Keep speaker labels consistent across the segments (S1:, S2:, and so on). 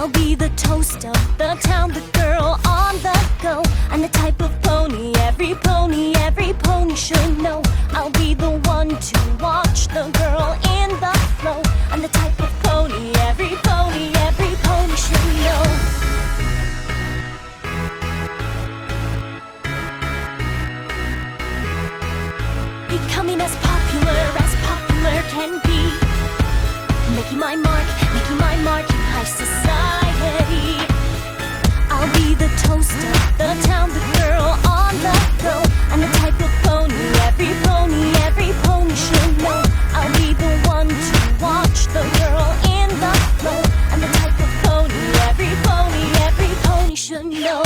S1: I'll be the toast of the town, the girl on the go. I'm the type of pony every pony should know. I'll be the one to watch the girl in the flow. I'm the type of pony every pony should know. Becoming as popular can be. Making my mark in high society. I'll be the toast of the town, the girl on the go. I'm the type of pony every pony should know. I'll be the one to watch the girl in the flow. I'm the type of pony every pony should know.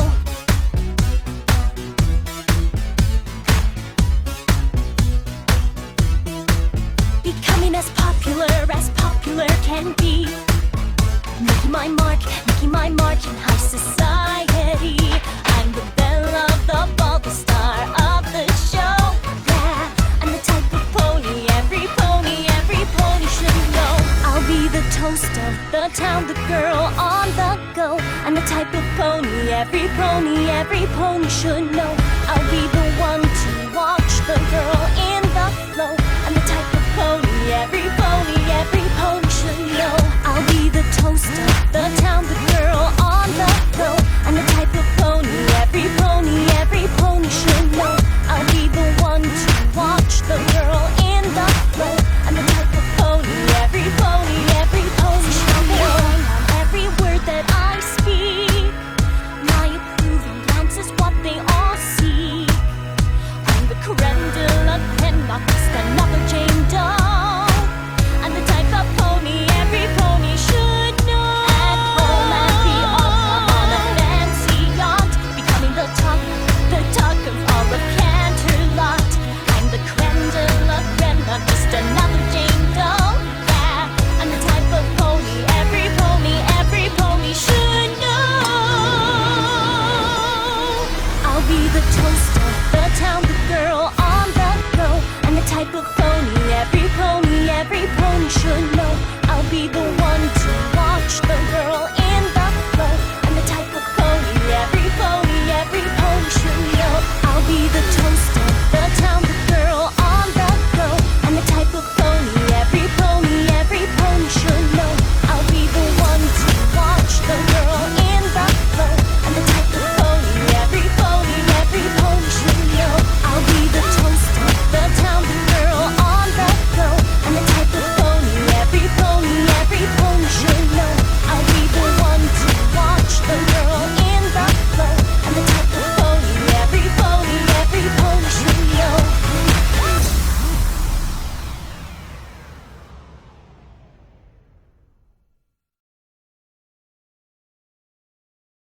S1: Becoming as popular can be. Making my mark in high society. I'm the belle of the ball, the star of the show. Yeah, I'm the type of pony every pony should know. I'll be the toast of the town, the girl on the go. I'm the type of pony every pony should know. I'll be the one to watch the girl in the flow. I'm the type of pony every pony should know. I'll be the toast of the town,